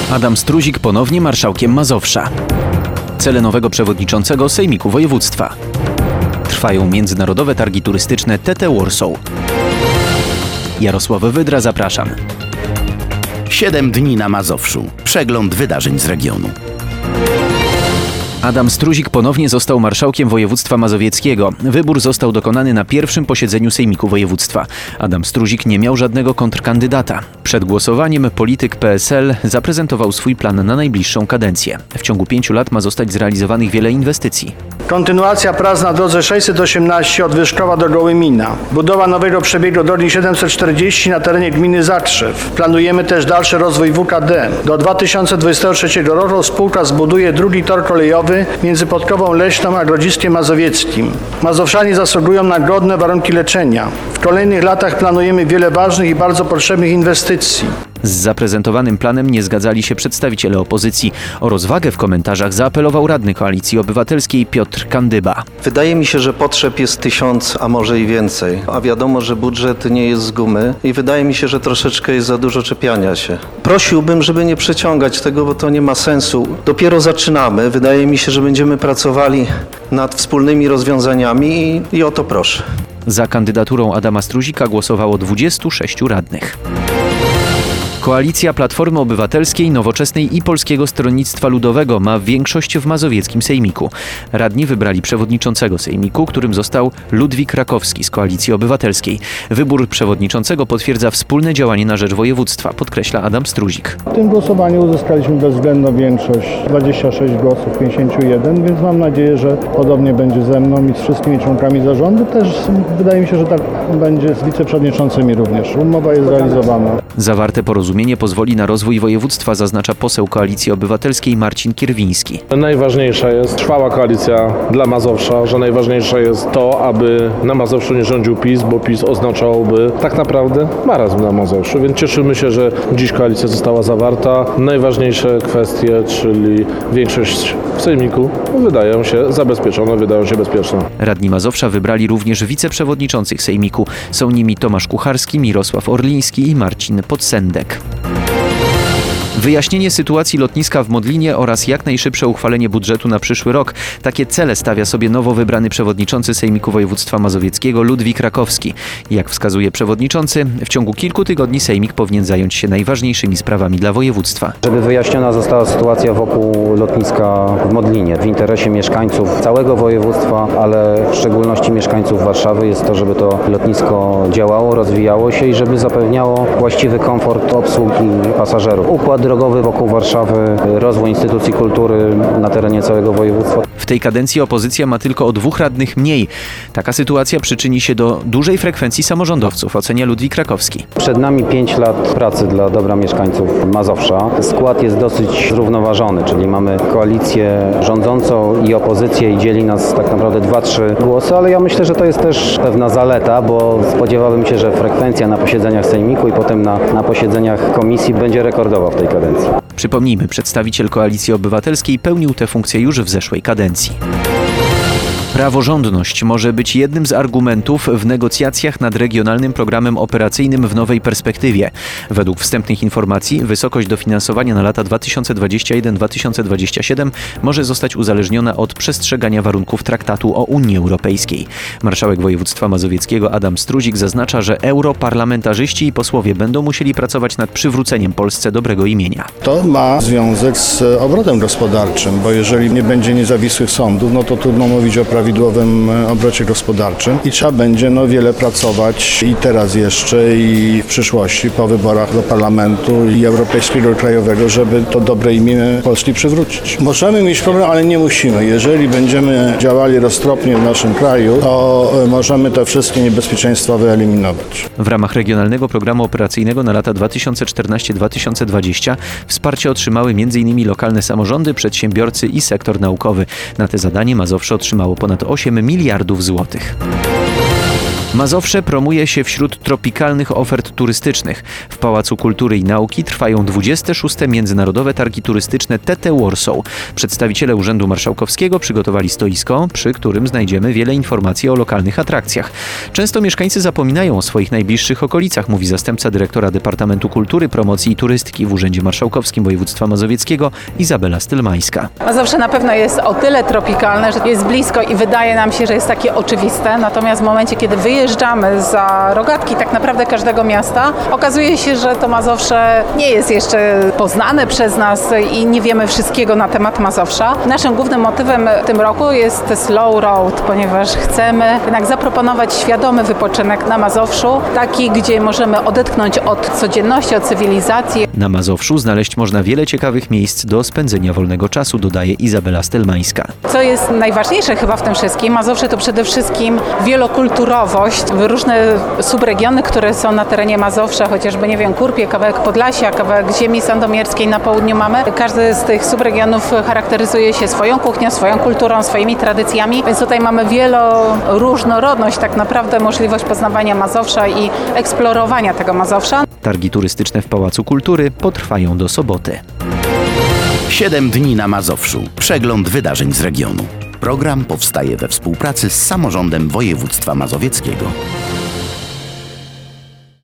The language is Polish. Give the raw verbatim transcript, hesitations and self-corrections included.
Adam Struzik ponownie marszałkiem Mazowsza. Cele nowego przewodniczącego Sejmiku Województwa. Trwają międzynarodowe targi turystyczne T T Warsaw. Jarosław Wydra, zapraszam. Siedem dni na Mazowszu. Przegląd wydarzeń z regionu. Adam Struzik ponownie został marszałkiem województwa mazowieckiego. Wybór został dokonany na pierwszym posiedzeniu Sejmiku Województwa. Adam Struzik nie miał żadnego kontrkandydata. Przed głosowaniem polityk P S L zaprezentował swój plan na najbliższą kadencję. W ciągu pięciu lat ma zostać zrealizowanych wiele inwestycji. Kontynuacja prac na drodze sześćset osiemnaście od Wyszkowa do Gołymina. Budowa nowego przebiegu drogi siedemset czterdzieści na terenie gminy Zakrzew. Planujemy też dalszy rozwój W K D. Do dwa tysiące dwudziestego trzeciego roku spółka zbuduje drugi tor kolejowy między Podkową Leśną a Grodziskiem Mazowieckim. Mazowszanie zasługują na godne warunki leczenia. W kolejnych latach planujemy wiele ważnych i bardzo potrzebnych inwestycji. Z zaprezentowanym planem nie zgadzali się przedstawiciele opozycji. O rozwagę w komentarzach zaapelował radny Koalicji Obywatelskiej Piotr Kandyba. Wydaje mi się, że potrzeb jest tysiąc, a może i więcej. A wiadomo, że budżet nie jest z gumy i wydaje mi się, że troszeczkę jest za dużo czepiania się. Prosiłbym, żeby nie przeciągać tego, bo to nie ma sensu. Dopiero zaczynamy. Wydaje mi się, że będziemy pracowali nad wspólnymi rozwiązaniami i, i o to proszę. Za kandydaturą Adama Struzika głosowało dwudziestu sześciu radnych. Koalicja Platformy Obywatelskiej, Nowoczesnej i Polskiego Stronnictwa Ludowego ma większość w mazowieckim sejmiku. Radni wybrali przewodniczącego sejmiku, którym został Ludwik Rakowski z Koalicji Obywatelskiej. Wybór przewodniczącego potwierdza wspólne działanie na rzecz województwa, podkreśla Adam Struzik. W tym głosowaniu uzyskaliśmy bezwzględną większość, dwadzieścia sześć głosów, pięćdziesiąt jeden, więc mam nadzieję, że podobnie będzie ze mną i z wszystkimi członkami zarządu. Też wydaje mi się, że tak będzie z wiceprzewodniczącymi również. Umowa jest realizowana. Zawarte porozumienie pozwoli na rozwój województwa, zaznacza poseł Koalicji Obywatelskiej Marcin Kierwiński. Najważniejsza jest trwała koalicja dla Mazowsza, że najważniejsze jest to, aby na Mazowszu nie rządził PiS, bo PiS oznaczałby tak naprawdę marazm na Mazowszu, więc cieszymy się, że dziś koalicja została zawarta. Najważniejsze kwestie, czyli większość w sejmiku, wydają się zabezpieczone, wydają się bezpieczne. Radni Mazowsza wybrali również wiceprzewodniczących sejmiku. Są nimi Tomasz Kucharski, Mirosław Orliński i Marcin Podsendek. Wyjaśnienie sytuacji lotniska w Modlinie oraz jak najszybsze uchwalenie budżetu na przyszły rok. Takie cele stawia sobie nowo wybrany przewodniczący Sejmiku Województwa Mazowieckiego Ludwik Rakowski. Jak wskazuje przewodniczący, w ciągu kilku tygodni Sejmik powinien zająć się najważniejszymi sprawami dla województwa. Żeby wyjaśniona została sytuacja wokół lotniska w Modlinie. W interesie mieszkańców całego województwa, ale w szczególności mieszkańców Warszawy jest to, żeby to lotnisko działało, rozwijało się i żeby zapewniało właściwy komfort obsługi pasażerów. Układ drogowy wokół Warszawy, rozwój instytucji kultury na terenie całego województwa. W tej kadencji opozycja ma tylko o dwóch radnych mniej. Taka sytuacja przyczyni się do dużej frekwencji samorządowców, ocenia Ludwik Rakowski. Przed nami pięć lat pracy dla dobra mieszkańców Mazowsza. Skład jest dosyć zrównoważony, czyli mamy koalicję rządzącą i opozycję i dzieli nas tak naprawdę dwa, trzy głosy, ale ja myślę, że to jest też pewna zaleta, bo spodziewałbym się, że frekwencja na posiedzeniach Sejmiku i potem na, na posiedzeniach komisji będzie rekordowa w tej kadencji. Przypomnijmy, przedstawiciel Koalicji Obywatelskiej pełnił tę funkcję już w zeszłej kadencji. Praworządność może być jednym z argumentów w negocjacjach nad regionalnym programem operacyjnym w nowej perspektywie. Według wstępnych informacji wysokość dofinansowania na lata dwa tysiące dwudziesty pierwszy do dwa tysiące dwudziestego siódmego może zostać uzależniona od przestrzegania warunków traktatu o Unii Europejskiej. Marszałek województwa mazowieckiego Adam Struzik zaznacza, że europarlamentarzyści i posłowie będą musieli pracować nad przywróceniem Polsce dobrego imienia. To ma związek z obrotem gospodarczym, bo jeżeli nie będzie niezawisłych sądów, no to trudno mówić o prawidłowym obrocie gospodarczym i trzeba będzie no, wiele pracować i teraz jeszcze i w przyszłości po wyborach do Parlamentu i Europejskiego Krajowego, żeby to dobre imię Polski przywrócić. Możemy mieć problem, ale nie musimy. Jeżeli będziemy działali roztropnie w naszym kraju, to możemy te wszystkie niebezpieczeństwa wyeliminować. W ramach regionalnego programu operacyjnego na lata dwa tysiące czternasty do dwa tysiące dwudziestego wsparcie otrzymały między innymi lokalne samorządy, przedsiębiorcy i sektor naukowy. Na te zadanie Mazowsze otrzymało ponad osiem miliardów złotych. Mazowsze promuje się wśród tropikalnych ofert turystycznych. W Pałacu Kultury i Nauki trwają dwudzieste szóste Międzynarodowe Targi Turystyczne T T Warsaw. Przedstawiciele Urzędu Marszałkowskiego przygotowali stoisko, przy którym znajdziemy wiele informacji o lokalnych atrakcjach. Często mieszkańcy zapominają o swoich najbliższych okolicach, mówi zastępca dyrektora Departamentu Kultury, Promocji i Turystyki w Urzędzie Marszałkowskim Województwa Mazowieckiego Izabela Stylmańska. Mazowsze na pewno jest o tyle tropikalne, że jest blisko i wydaje nam się, że jest takie oczywiste. Natomiast w momencie, kiedy wyjeżdżamy za rogatki tak naprawdę każdego miasta, okazuje się, że to Mazowsze nie jest jeszcze poznane przez nas i nie wiemy wszystkiego na temat Mazowsza. Naszym głównym motywem w tym roku jest Slow Road, ponieważ chcemy jednak zaproponować świadomy wypoczynek na Mazowszu, taki, gdzie możemy odetchnąć od codzienności, od cywilizacji. Na Mazowszu znaleźć można wiele ciekawych miejsc do spędzenia wolnego czasu, dodaje Izabela Stylmańska. Co jest najważniejsze chyba w tym wszystkim, Mazowsze to przede wszystkim wielokulturowość, różne subregiony, które są na terenie Mazowsza, chociażby, nie wiem, Kurpie, kawałek Podlasia, kawałek ziemi sandomierskiej na południu mamy. Każdy z tych subregionów charakteryzuje się swoją kuchnią, swoją kulturą, swoimi tradycjami, więc tutaj mamy wieloróżnorodność, tak naprawdę możliwość poznawania Mazowsza i eksplorowania tego Mazowsza. Targi turystyczne w Pałacu Kultury potrwają do soboty. Siedem dni na Mazowszu. Przegląd wydarzeń z regionu. Program powstaje we współpracy z samorządem województwa mazowieckiego.